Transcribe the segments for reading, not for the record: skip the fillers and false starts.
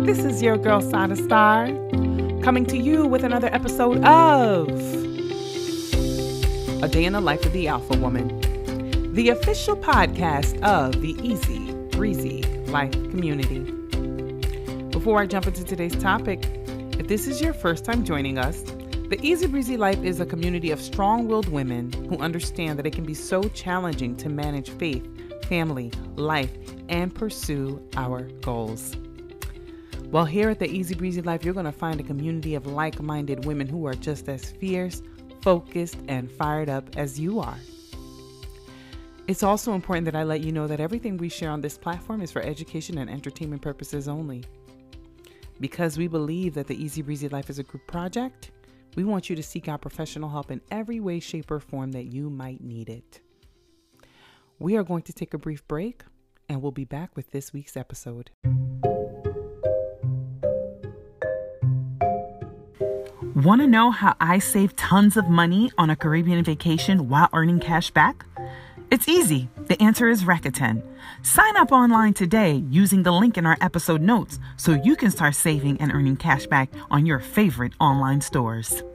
This is your girl Sada Star, coming to you with another episode of A Day in the Life of the Alpha Woman, the official podcast of the Easy Breezy Life community. Before I jump into today's topic, if this is your first time joining us, the Easy Breezy Life is a community of strong-willed women who understand that it can be so challenging to manage faith, family, life, and pursue our goals. Well, here at the Easy Breezy Life, you're going to find a community of like-minded women who are just as fierce, focused, and fired up as you are. It's also important that I let you know that everything we share on this platform is for education and entertainment purposes only. Because we believe that the Easy Breezy Life is a group project, we want you to seek out professional help in every way, shape, or form that you might need it. We are going to take a brief break, and we'll be back with this week's episode. Want to know how I save tons of money on a Caribbean vacation while earning cash back? It's easy. The answer is Rakuten. Sign up online today using the link in our episode notes so you can start saving and earning cash back on your favorite online stores.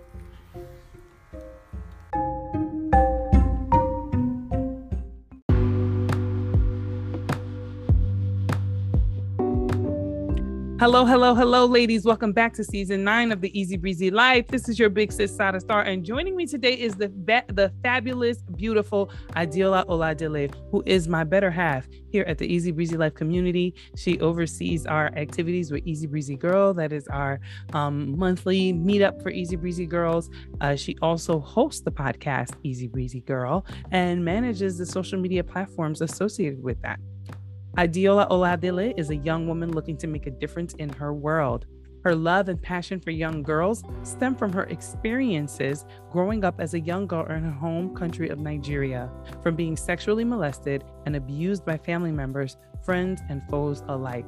Hello, ladies. Welcome back to season 9 of the Easy Breezy Life. This is your big sis, Sada Star, and joining me today is the fabulous, beautiful Adeola Oladele, who is my better half here at the Easy Breezy Life community. She oversees our activities with Easy Breezy Girl. That is our monthly meetup for Easy Breezy Girls. She also hosts the podcast Easy Breezy Girl and manages the social media platforms associated with that. Adeola Oladele is a young woman looking to make a difference in her world. Her love and passion for young girls stem from her experiences growing up as a young girl in her home country of Nigeria, from being sexually molested and abused by family members, friends, and foes alike.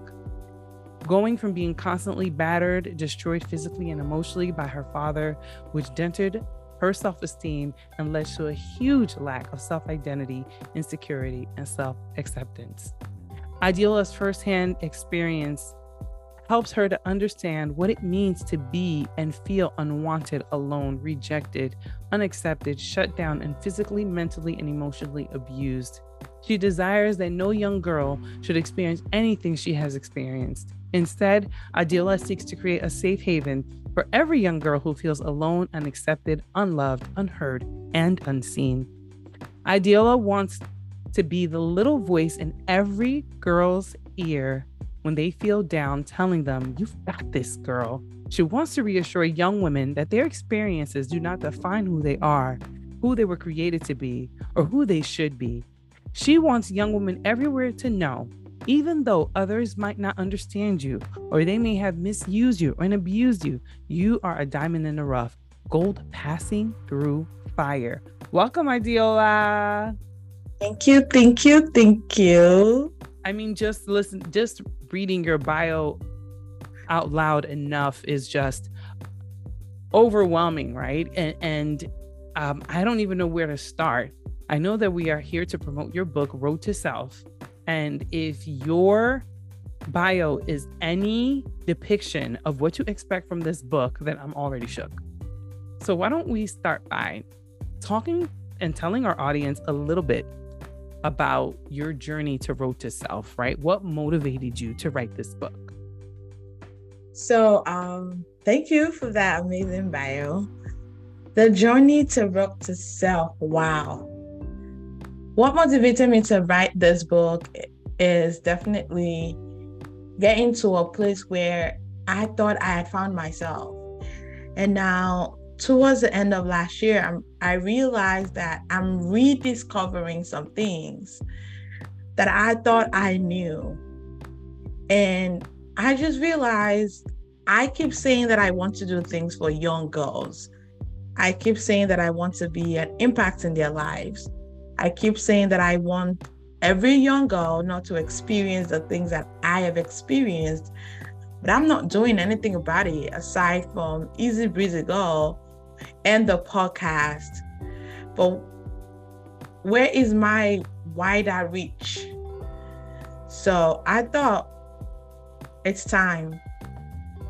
Going from being constantly battered, destroyed physically and emotionally by her father, which dented her self-esteem and led to a huge lack of self-identity, insecurity, and self-acceptance. Adeola's firsthand experience helps her to understand what it means to be and feel unwanted, alone, rejected, unaccepted, shut down, and physically, mentally, and emotionally abused. She desires that no young girl should experience anything she has experienced. Instead, Adeola seeks to create a safe haven for every young girl who feels alone, unaccepted, unloved, unheard, and unseen. Adeola wants to be the little voice in every girl's ear when they feel down, telling them, "You've got this, girl." She wants to reassure young women that their experiences do not define who they are, who they were created to be, or who they should be. She wants young women everywhere to know, even though others might not understand you, or they may have misused you and abused you, you are a diamond in the rough, gold passing through fire. Welcome, Adeola. Thank you. I mean, just reading your bio out loud enough is just overwhelming, right? And I don't even know where to start. I know that we are here to promote your book, Road to Self. And if your bio is any depiction of what you expect from this book, then I'm already shook. So why don't we start by talking and telling our audience a little bit about your journey to Road to Self, right? What motivated you to write this book? So, thank you for that amazing bio. The journey to Road to Self. Wow. What motivated me to write this book is definitely getting to a place where I thought I had found myself. And now, towards the end of last year, I realized that I'm rediscovering some things that I thought I knew. And I just realized I keep saying that I want to do things for young girls. I keep saying that I want to be an impact in their lives. I keep saying that I want every young girl not to experience the things that I have experienced, but I'm not doing anything about it aside from Easy Breezy Girl and the podcast. But where is my wider reach? So I thought it's time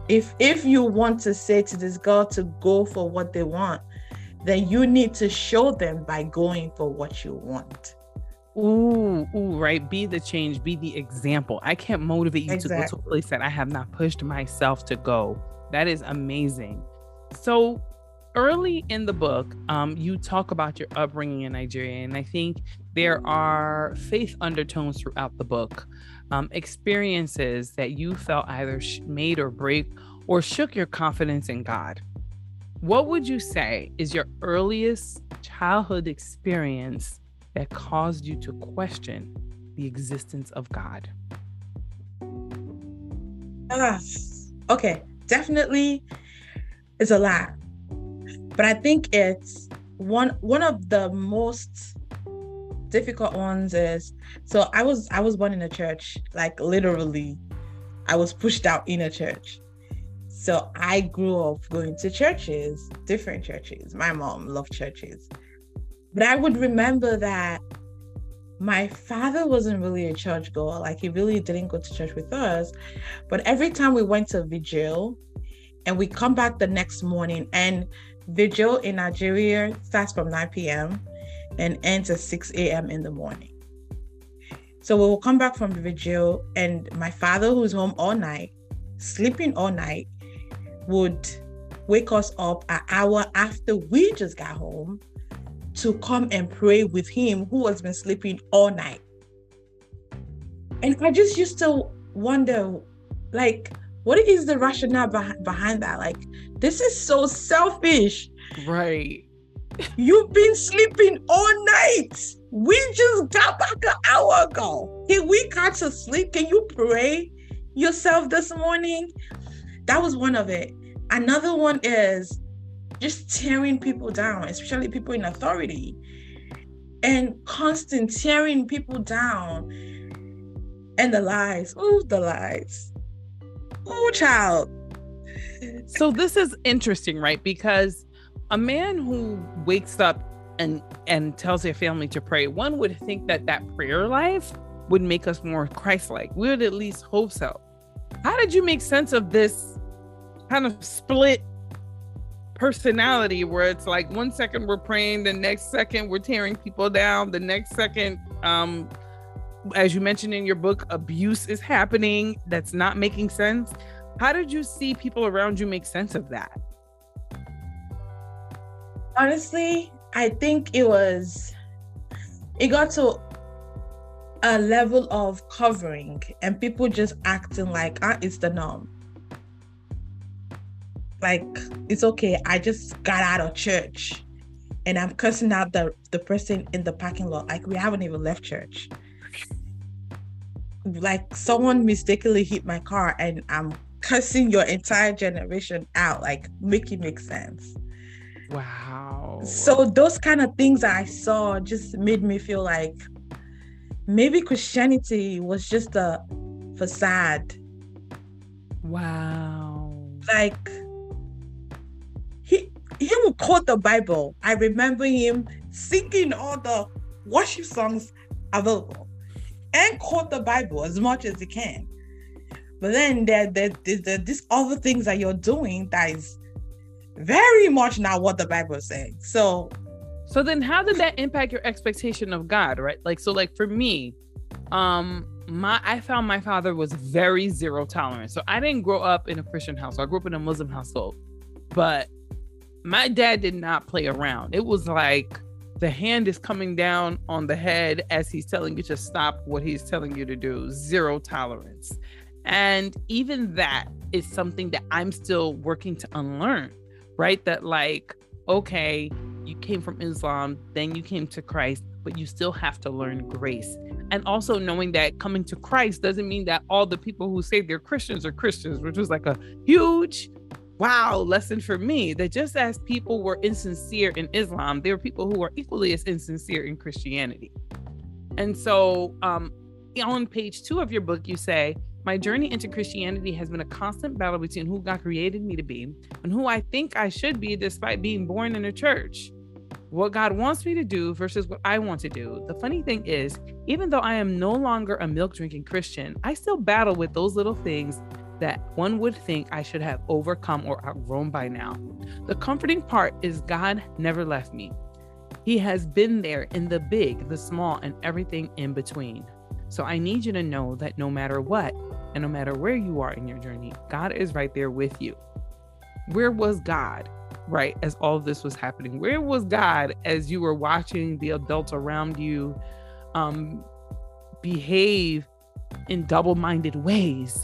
if you want to say to this girl to go for what they want, then you need to show them by going for what you want. Ooh, right. Be the change, be the example. I can't motivate you to go to a place that I have not pushed myself to go. That is amazing. So early in the book, you talk about your upbringing in Nigeria, and I think there are faith undertones throughout the book, experiences that you felt either made or break or shook your confidence in God. What would you say is your earliest childhood experience that caused you to question the existence of God? Okay, definitely it's a lot. But I think it's one of the most difficult ones is, so I was born in a church, like literally I was pushed out in a church. So I grew up going to churches, different churches. My mom loved churches. But I would remember that my father wasn't really a church goer. Like, he really didn't go to church with us. But every time we went to vigil and we come back the next morning, and vigil in Nigeria starts from 9 p.m. and ends at 6 a.m. in the morning. So we will come back from the vigil, and my father, who's home all night, sleeping all night, would wake us up an hour after we just got home to come and pray with him, who has been sleeping all night. And I just used to wonder, like, what is the rationale behind that? Like, this is so selfish. Right. You've been sleeping all night. We just got back an hour ago. Can we catch a sleep? Can you pray yourself this morning? That was one of it. Another one is just tearing people down, especially people in authority, and constant tearing people down. And the lies. Oh, the lies. Oh, child. So this is interesting, right? Because a man who wakes up and tells their family to pray, one would think that prayer life would make us more Christ-like. We would at least hope so. How did you make sense of this kind of split personality where it's like 1 second we're praying, the next second we're tearing people down, the next second, as you mentioned in your book, abuse is happening that's not making sense? How did you see people around you make sense of that? Honestly, I think it got to a level of covering and people just acting like it's the norm. Like, it's okay, I just got out of church and I'm cursing out the person in the parking lot. Like, we haven't even left church. Like, someone mistakenly hit my car and I'm cursing your entire generation out. Like, make it make sense. Wow. So those kind of things I saw just made me feel like maybe Christianity was just a facade. Wow. Like, he would quote the Bible. I remember him singing all the worship songs available and quote the Bible as much as he can. But then there's these other things that you're doing that is very much not what the Bible is saying. So then how did that impact your expectation of God, right? Like, so like for me, I found my father was very zero tolerance. So I didn't grow up in a Christian household. I grew up in a Muslim household, but my dad did not play around. It was like the hand is coming down on the head as he's telling you to stop what he's telling you to do. Zero tolerance. And even that is something that I'm still working to unlearn, right? That like, okay, you came from Islam, then you came to Christ, but you still have to learn grace. And also knowing that coming to Christ doesn't mean that all the people who say they're Christians are Christians, which was like a huge wow lesson for me, that just as people were insincere in Islam, there were people who were equally as insincere in Christianity. And so on page 2 of your book, you say, my journey into Christianity has been a constant battle between who God created me to be and who I think I should be despite being born in a church. What God wants me to do versus what I want to do. The funny thing is, even though I am no longer a milk drinking Christian, I still battle with those little things that one would think I should have overcome or outgrown by now. The comforting part is God never left me. He has been there in the big, the small, and everything in between. So I need you to know that no matter what, and no matter where you are in your journey, God is right there with you. Where was God, right, as all of this was happening? Where was God as you were watching the adults around you behave in double-minded ways?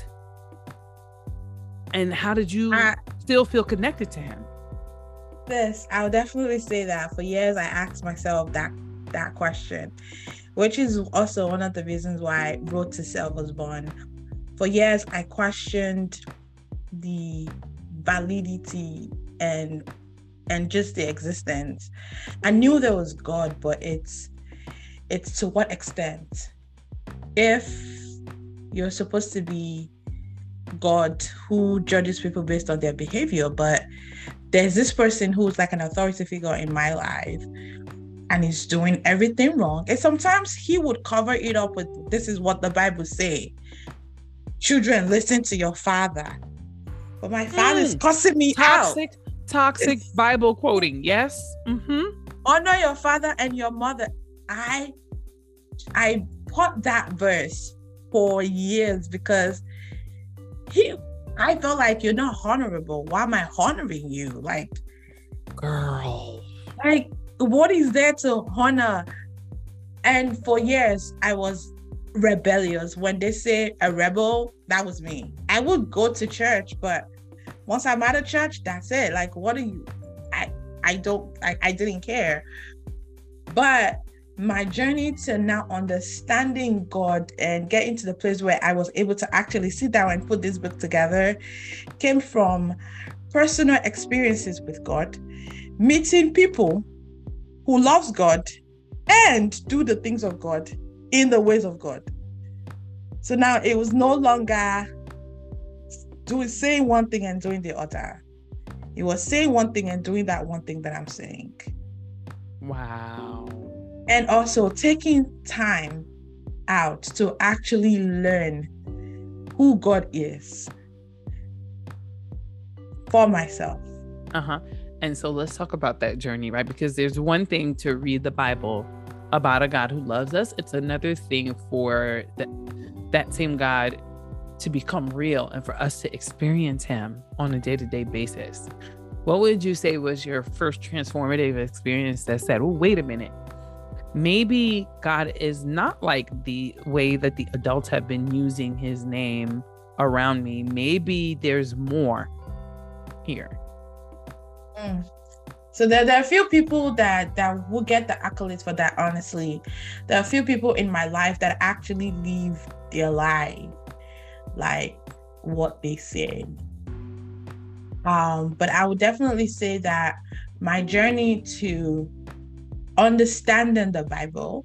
And how did you still feel connected to him? I'll definitely say that for years I asked myself that question, which is also one of the reasons why Road to Self was born. For years I questioned the validity and just the existence. I knew there was God, but it's to what extent? If you're supposed to be God who judges people based on their behavior, but there's this person who's like an authority figure in my life and he's doing everything wrong, and sometimes he would cover it up with, this is what the Bible say, children, listen to your father. But my father is cussing me out. Toxic Bible quoting. Yes. Honor your father and your mother. I put that verse for years because I felt like, you're not honorable. Why am I honoring you? Like, girl, like, what is there to honor? And for years I was rebellious. When they say a rebel, that was me. I would go to church, but once I'm out of church, that's it. Like, what are you? I didn't care. But my journey to now understanding God and getting to the place where I was able to actually sit down and put this book together came from personal experiences with God, meeting people who loves God and do the things of God in the ways of God. So now it was no longer saying one thing and doing the other. It was saying one thing and doing that one thing that I'm saying. Wow. And also taking time out to actually learn who God is for myself. And so let's talk about that journey, right? Because there's one thing to read the Bible about a God who loves us. It's another thing for that same God to become real and for us to experience him on a day-to-day basis. What would you say was your first transformative experience that said, oh, wait a minute, maybe God is not like the way that the adults have been using his name around me. Maybe there's more here. So there are a few people that will get the accolades for that, honestly. There are a few people in my life that actually live their life like what they said. But I would definitely say that my journey to understanding the Bible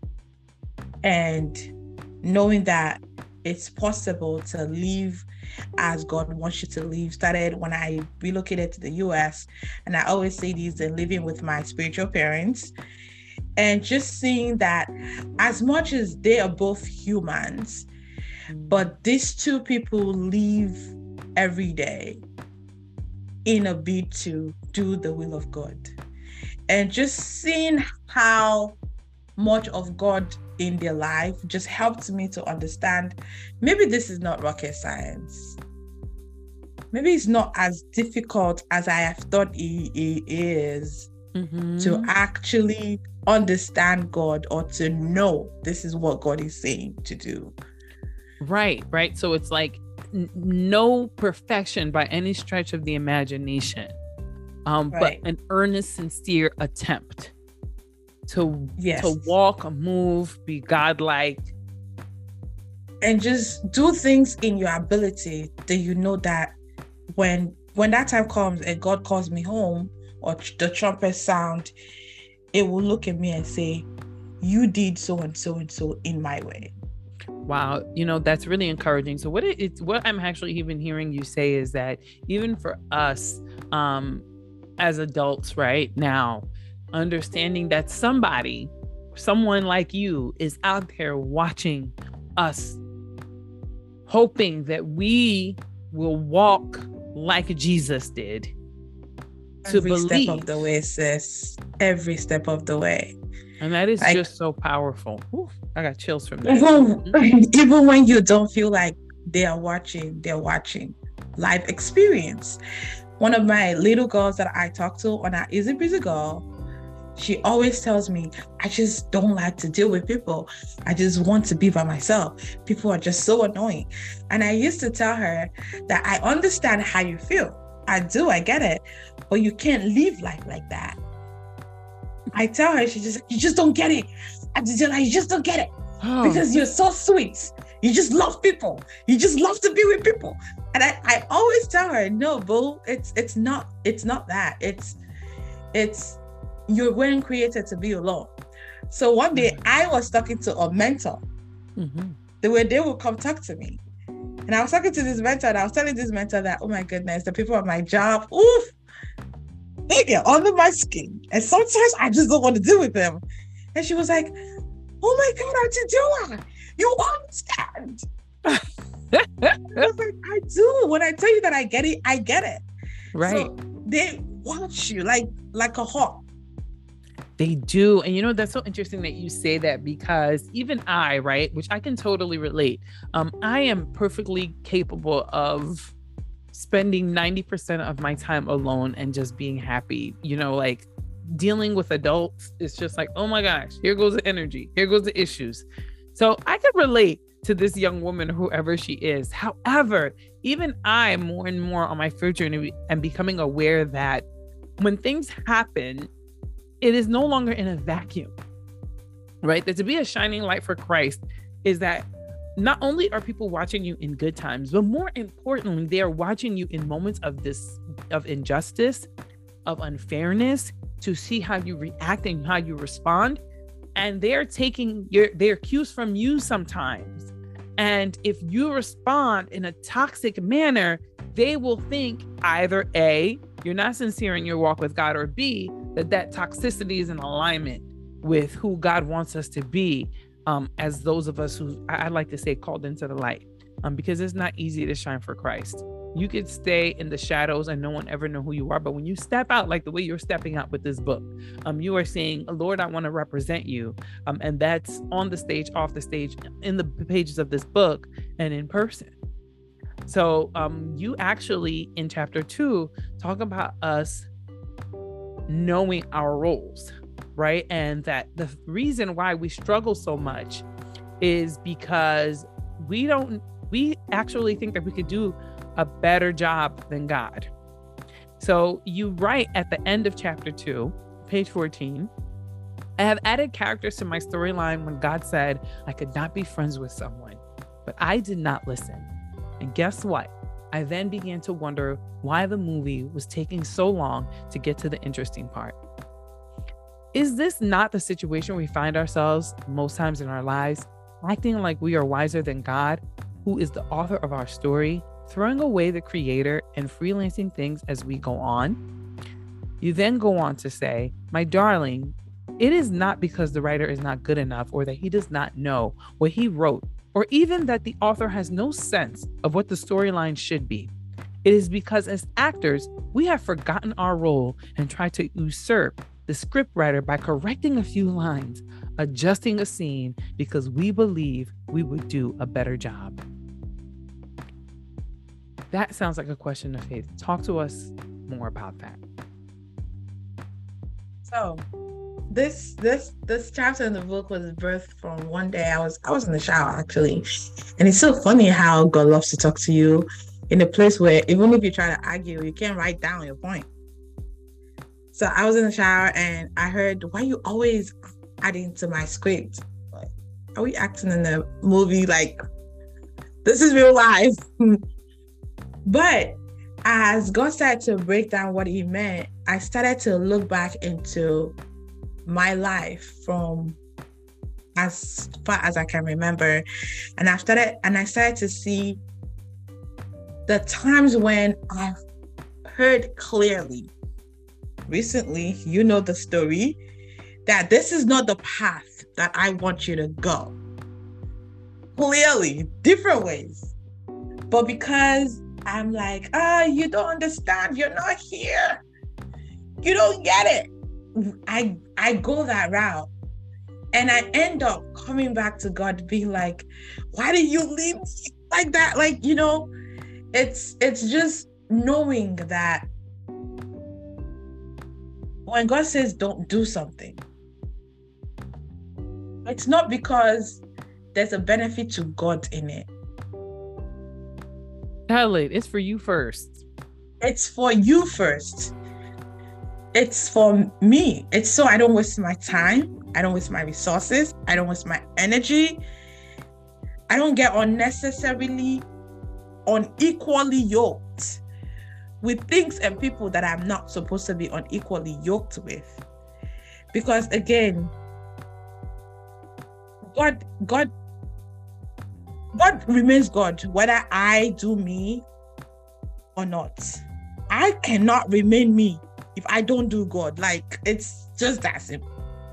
and knowing that it's possible to live as God wants you to live started when I relocated to the US. And I always say this, and living with my spiritual parents, and just seeing that as much as they are both humans, but these two people live every day in a bid to do the will of God. And just seeing how much of God in their life just helped me to understand, maybe this is not rocket science. Maybe it's not as difficult as I have thought it is to actually understand God or to know this is what God is saying to do. Right. So it's like no perfection by any stretch of the imagination, but an earnest, sincere attempt to walk, move, be godlike, and just do things in your ability that you know that when that time comes and God calls me home or the trumpet sound, it will look at me and say, you did so and so and so in my way. Wow, that's really encouraging. So what I'm actually even hearing you say is that even for us as adults right now, understanding that someone like you is out there watching us, hoping that we will walk like Jesus did. Every step of the way, sis. Every step of the way. And that is just so powerful. Ooh, I got chills from that. Even when you don't feel like they're watching. Life experience. One of my little girls that I talk to on our Easy Breezy Girl, she always tells me, I just don't like to deal with people. I just want to be by myself. People are just so annoying. And I used to tell her that I understand how you feel. I do, I get it. But you can't live life like that. I tell her, you just don't get it. You just don't get it. Because you're so sweet. You just love people. You just love to be with people. And I always tell her, no, boo, it's not that. It's you weren't created to be alone. So one day I was talking to a mentor. The way they would come talk to me. And I was talking to this mentor and I was telling this mentor that, oh my goodness, the people at my job, oof, they get under my skin. And sometimes I just don't want to deal with them. And she was like, oh my God, Auntie Joa, you understand. I was like, I do. When I tell you that I get it, I get it. Right. So they watch you like a hawk. They do. And that's so interesting that you say that, because even I, right, which I can totally relate. I am perfectly capable of spending 90% of my time alone and just being happy. Like dealing with adults, it's just like, oh my gosh, here goes the energy. Here goes the issues. So I can relate to this young woman, whoever she is. However, even I, more and more on my first journey, am becoming aware that when things happen, it is no longer in a vacuum, right? That to be a shining light for Christ is that not only are people watching you in good times, but more importantly, they are watching you in moments of injustice, of unfairness, to see how you react and how you respond. And they're taking their cues from you sometimes. And if you respond in a toxic manner, they will think either A, you're not sincere in your walk with God, or B, that toxicity is in alignment with who God wants us to be, as those of us who I like to say called into the light, because it's not easy to shine for Christ. You could stay in the shadows and no one ever know who you are. But when you step out, like the way you're stepping out with this book, you are saying, Lord, I want to represent you. And that's on the stage, off the stage, in the pages of this book, and in person. So you actually, in chapter 2, talk about us knowing our roles, right? And that the reason why we struggle so much is because we actually think that we could do a better job than God. So you write at the end of chapter 2, page 14, I have added characters to my storyline when God said I could not be friends with someone, but I did not listen. And guess what? I then began to wonder why the movie was taking so long to get to the interesting part. Is this not the situation we find ourselves most times in our lives, acting like we are wiser than God, who is the author of our story, throwing away the creator and freelancing things as we go on? You then go on to say, my darling, it is not because the writer is not good enough or that he does not know what he wrote, or even that the author has no sense of what the storyline should be. It is because as actors, we have forgotten our role and tried to usurp the scriptwriter by correcting a few lines, adjusting a scene because we believe we would do a better job. That sounds like a question of faith. Talk to us more about that. So this chapter in the book was birthed from one day I was in the shower, actually. And it's so funny how God loves to talk to you in a place where even if you try to argue, you can't write down your point. So I was in the shower and I heard, why are you always adding to my script? Like, are we acting in a movie? Like, this is real life. But as God started to break down what he meant, I started to look back into my life from as far as I can remember. And I started to see the times when I heard clearly, recently, you know the story, that this is not the path that I want you to go. Clearly, different ways. But because I'm like, you don't understand. You're not here. You don't get it. I go that route. And I end up coming back to God, being like, why did you leave me like that? Like, it's just knowing that when God says don't do something, it's not because there's a benefit to God in it. Tell it. It's for you first. It's for you first. It's for me. It's so I don't waste my time. I don't waste my resources. I don't waste my energy. I don't get unnecessarily unequally yoked with things and people that I'm not supposed to be unequally yoked with. Because again, God remains God, whether I do me or not. I cannot remain me if I don't do God. Like, it's just that simple.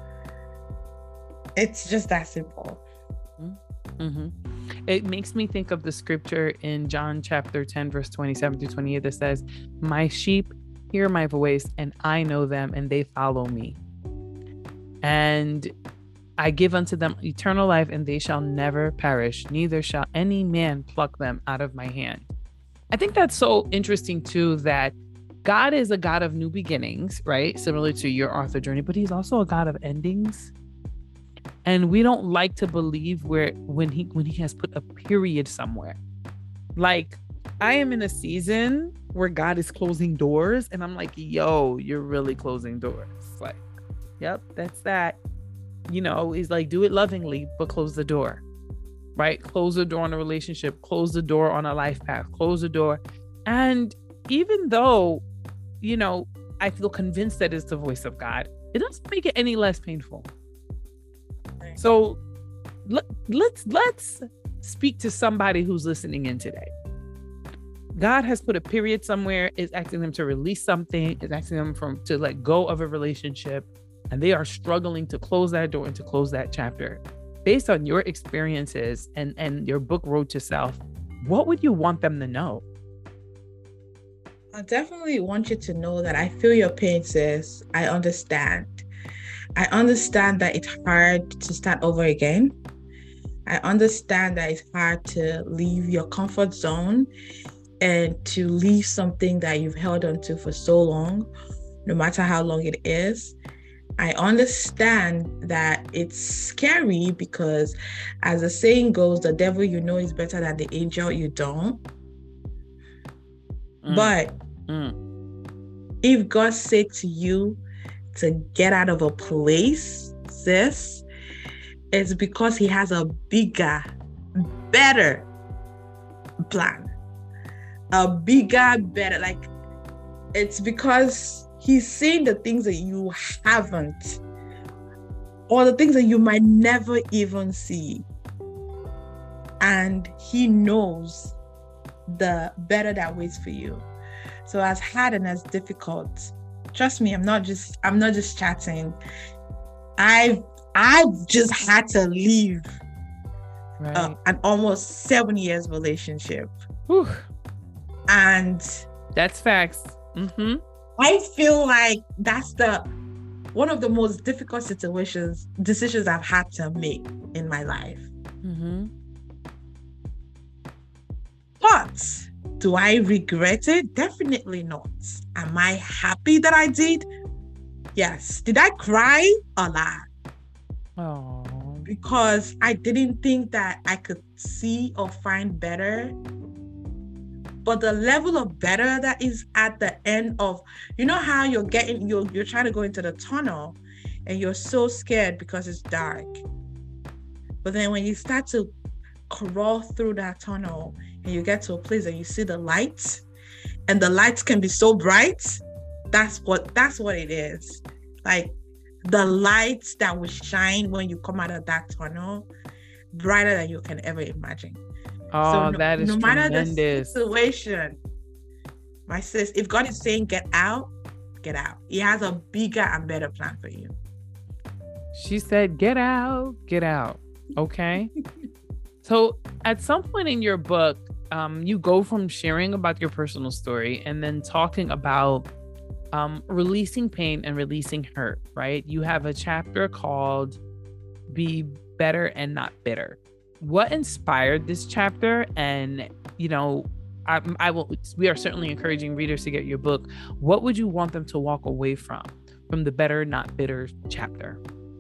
It's just that simple. Mm-hmm. It makes me think of the scripture in John chapter 10, verse 27 through 28 that says, my sheep hear my voice and I know them and they follow me. And I give unto them eternal life and they shall never perish, neither shall any man pluck them out of my hand. I think that's so interesting too, that God is a God of new beginnings, right? Similar to your author journey, but he's also a God of endings. And we don't like to believe when he has put a period somewhere. Like, I am in a season where God is closing doors and I'm like, yo, you're really closing doors. Like, yep, that's that. He's like, do it lovingly, but close the door, right? Close the door on a relationship, close the door on a life path, close the door. And even though, I feel convinced that it's the voice of God, it doesn't make it any less painful. So let's speak to somebody who's listening in today. God has put a period somewhere, is asking them to release something, is asking them to let go of a relationship, and they are struggling to close that door and to close that chapter. Based on your experiences and your book, Road to Self, what would you want them to know? I definitely want you to know that I feel your pain, sis. I understand. I understand that it's hard to start over again. I understand that it's hard to leave your comfort zone and to leave something that you've held onto for so long, no matter how long it is. I understand that it's scary because, as the saying goes, the devil you know is better than the angel you don't. But if God said to you to get out of a place, sis, it's because he has a bigger, better plan. A bigger, better, like, it's because he's saying the things that you haven't, or the things that you might never even see. And he knows the better that waits for you. So as hard and as difficult, trust me, I'm not just chatting. I've just had to leave an almost 7 years relationship. Whew. And that's facts. Mm-hmm. I feel like that's one of the most difficult decisions I've had to make in my life. Mm-hmm. But do I regret it? Definitely not. Am I happy that I did? Yes. Did I cry? A lot. Oh. Because I didn't think that I could see or find better. But the level of better that is at the end of, how you're trying to go into the tunnel and you're so scared because it's dark. But then when you start to crawl through that tunnel and you get to a place and you see the lights, and the lights can be so bright, that's what it is. Like, the lights that will shine when you come out of that tunnel, brighter than you can ever imagine. Oh, so that is no matter tremendous. The situation, my sis, if God is saying get out, get out. He has a bigger and better plan for you. She said, get out, get out. Okay. So at some point in your book, you go from sharing about your personal story and then talking about releasing pain and releasing hurt, right? You have a chapter called Be Better and Not Bitter. What inspired this chapter? And, you know, we are certainly encouraging readers to get your book. What would you want them to walk away from the Better Not Bitter chapter?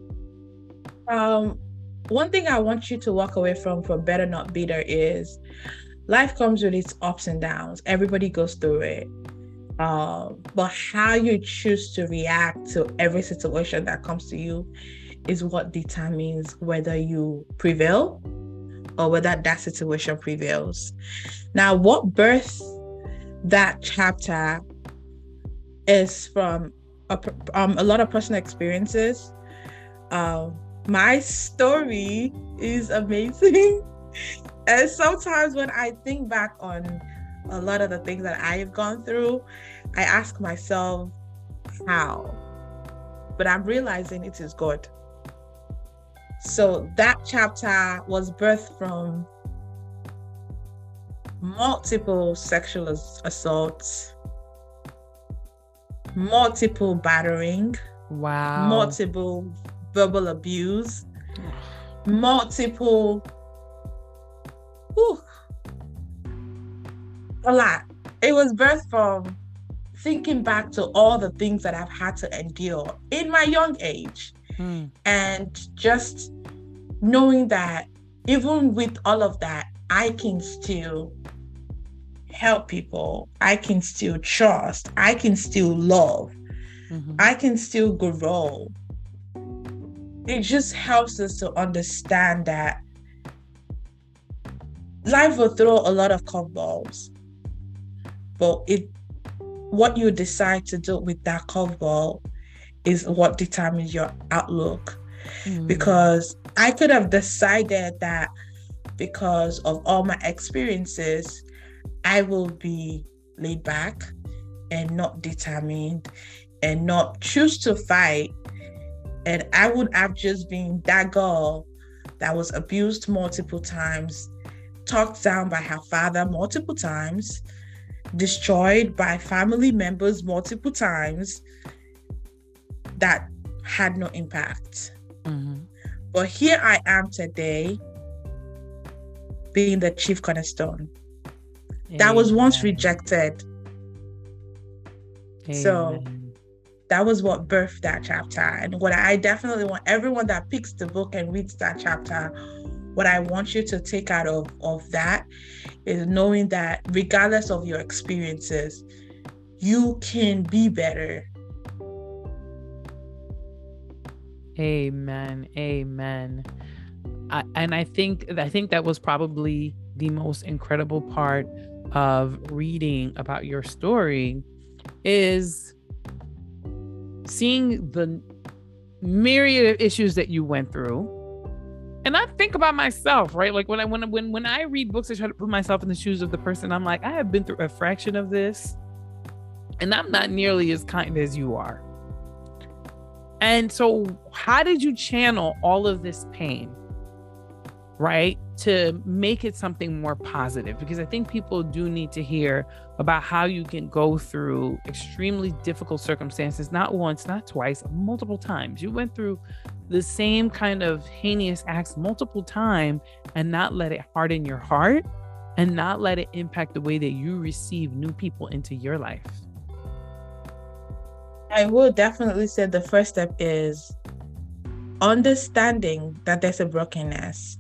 One thing I want you to walk away from Better Not Bitter is life comes with its ups and downs. Everybody goes through it. But how you choose to react to every situation that comes to you is what determines whether you prevail or whether that situation prevails. Now, what birthed that chapter is from a lot of personal experiences. My story is amazing. And sometimes when I think back on a lot of the things that I've gone through, I ask myself, how? But I'm realizing it is God. So that chapter was birthed from multiple sexual assaults, multiple battering, multiple verbal abuse, multiple, a lot. It was birthed from thinking back to all the things that I've had to endure in my young age. And just knowing that even with all of that, I can still help people. I can still trust. I can still love. I can still grow. It just helps us to understand that life will throw a lot of curveballs, but what you decide to do with that curveball is what determines your outlook. Because I could have decided that because of all my experiences, I will be laid back and not determined and not choose to fight. And I would have just been that girl that was abused multiple times, talked down by her father multiple times, destroyed by family members multiple times, that had no impact. But here I am today, being the chief cornerstone. That was once rejected. So that was what birthed that chapter. And what I definitely want everyone that picks the book and reads that chapter, what I want you to take out of that is knowing that regardless of your experiences, you can be better. Amen. I think that was probably the most incredible part of reading about your story, is seeing the myriad of issues that you went through. And I think about myself, right? Like when I read books, I try to put myself in the shoes of the person. I'm like, I have been through a fraction of this, and I'm not nearly as kind as you are. And so how did you channel all of this pain, right, to make it something more positive? Because I think people do need to hear about how you can go through extremely difficult circumstances, not once, not twice, multiple times. You went through the same kind of heinous acts multiple times and not let it harden your heart and not let it impact the way that you receive new people into your life. I would definitely say the first step is understanding that there's a brokenness.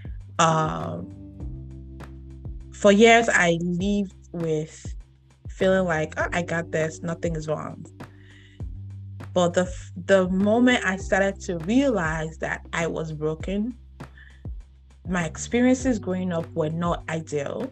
For years, I lived with feeling like, oh, I got this, nothing is wrong. But the moment I started to realize that I was broken, my experiences growing up were not ideal.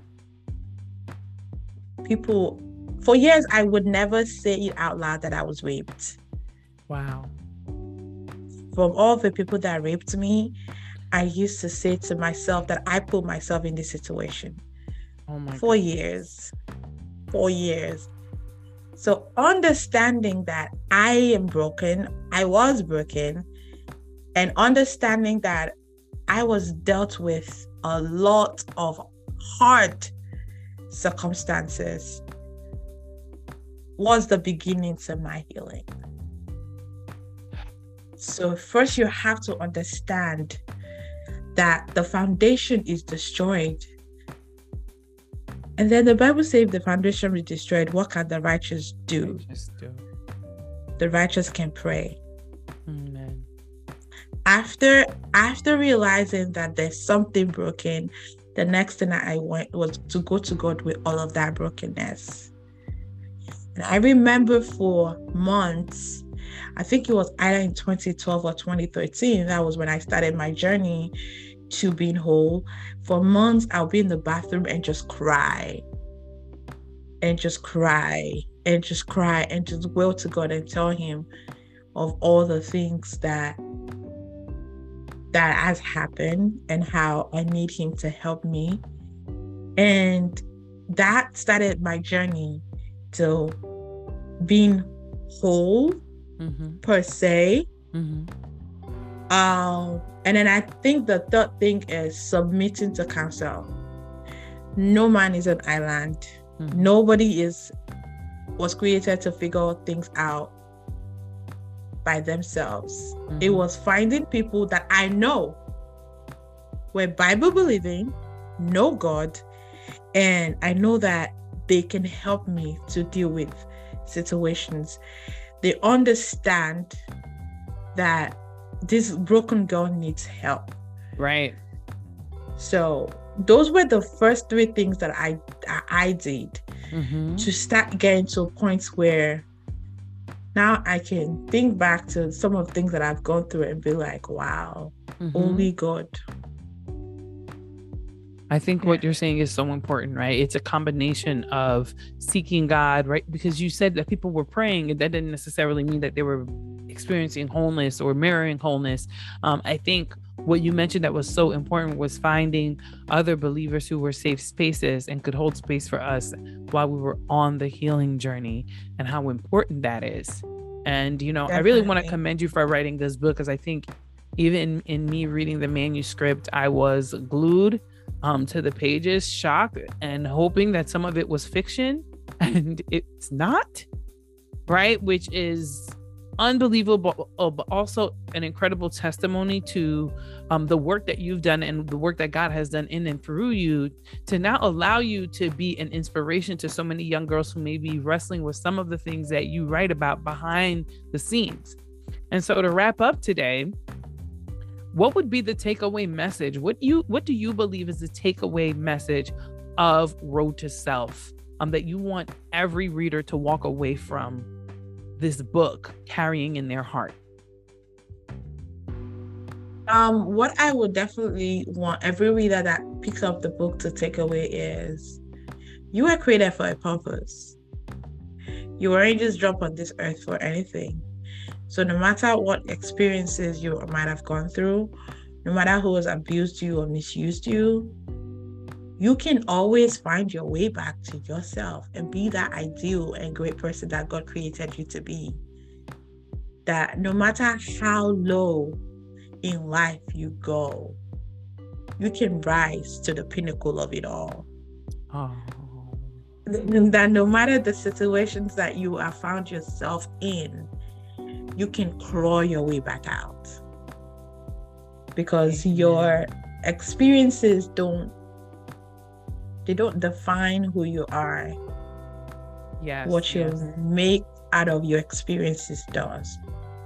For years, I would never say it out loud that I was raped. Wow. From all the people that raped me, I used to say to myself that I put myself in this situation. Oh my God. 4 years. 4 years. So understanding that I am broken, I was broken, and understanding that I was dealt with a lot of hard circumstances was the beginning to my healing. So first you have to understand that the foundation is destroyed. And then the Bible says if the foundation is destroyed, what can the righteous do? The righteous can pray. Amen. After realizing that there's something broken, the next thing I went was to go to God with all of that brokenness. And I remember for months, I think it was either in 2012 or 2013, that was when I started my journey to being whole. For months, I'll be in the bathroom and just cry. And just cry. And just cry. And just wail to God and tell him of all the things that has happened and how I need him to help me. And that started my journey to being whole, per se. And then I think the third thing is submitting to counsel. No man is an island. Nobody was created to figure things out by themselves. It was finding people that I know were Bible believing, know God, and I know that they can help me to deal with situations. They understand that this broken girl needs help. Right. So those were the first three things that I did to start getting to a point where now I can think back to some of the things that I've gone through and be like, wow, only God. I think what you're saying is so important, right? It's a combination of seeking God, right? Because you said that people were praying, and that didn't necessarily mean that they were experiencing wholeness or mirroring wholeness. I think what you mentioned that was so important was finding other believers who were safe spaces and could hold space for us while we were on the healing journey, and how important that is. And, Definitely. I really want to commend you for writing this book, because I think even in me reading the manuscript, I was glued to the pages, shocked and hoping that some of it was fiction, and it's not, right? Which is unbelievable, but also an incredible testimony to the work that you've done and the work that God has done in and through you to now allow you to be an inspiration to so many young girls who may be wrestling with some of the things that you write about behind the scenes. And so to wrap up today, what would be the takeaway message? What do you believe is the takeaway message of Road to Self that you want every reader to walk away from this book carrying in their heart? What I would definitely want every reader that picks up the book to take away is you were created for a purpose. You weren't just dropped on this earth for anything. So no matter what experiences you might have gone through, no matter who has abused you or misused you, you can always find your way back to yourself and be that ideal and great person that God created you to be. That no matter how low in life you go, you can rise to the pinnacle of it all. Oh. That no matter the situations that you have found yourself in, you can crawl your way back out, because your experiences don't define who you are. Yes. What you make out of your experiences does.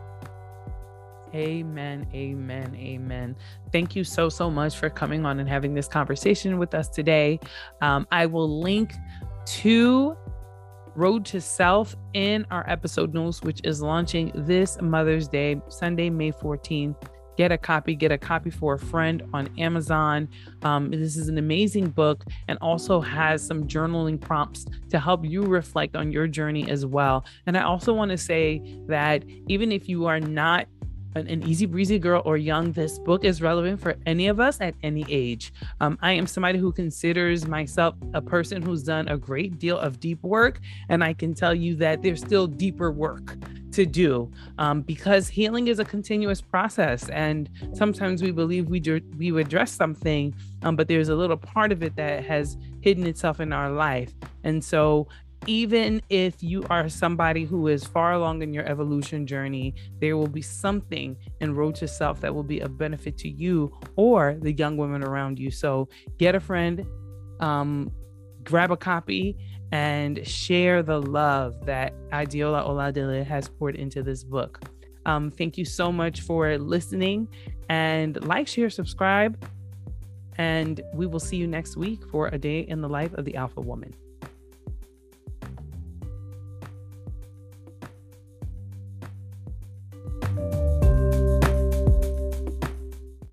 Amen. Amen. Amen. Thank you so much for coming on and having this conversation with us today. I will link to Road to Self in our episode notes, which is launching this Mother's Day, Sunday, May 14th. Get a copy for a friend on Amazon. This is an amazing book and also has some journaling prompts to help you reflect on your journey as well. And I also want to say that even if you are not an easy breezy girl or young, this book is relevant for any of us at any age. I am somebody who considers myself a person who's done a great deal of deep work, and I can tell you that there's still deeper work to do, because healing is a continuous process, and sometimes we believe we address something, but there's a little part of it that has hidden itself in our life. And so even if you are somebody who is far along in your evolution journey, there will be something in Road to Self that will be of benefit to you or the young women around you. So get a friend, grab a copy, and share the love that Adeola Oladele has poured into this book. Thank you so much for listening, and like, share, subscribe, and we will see you next week for A Day in the Life of the Alpha Woman.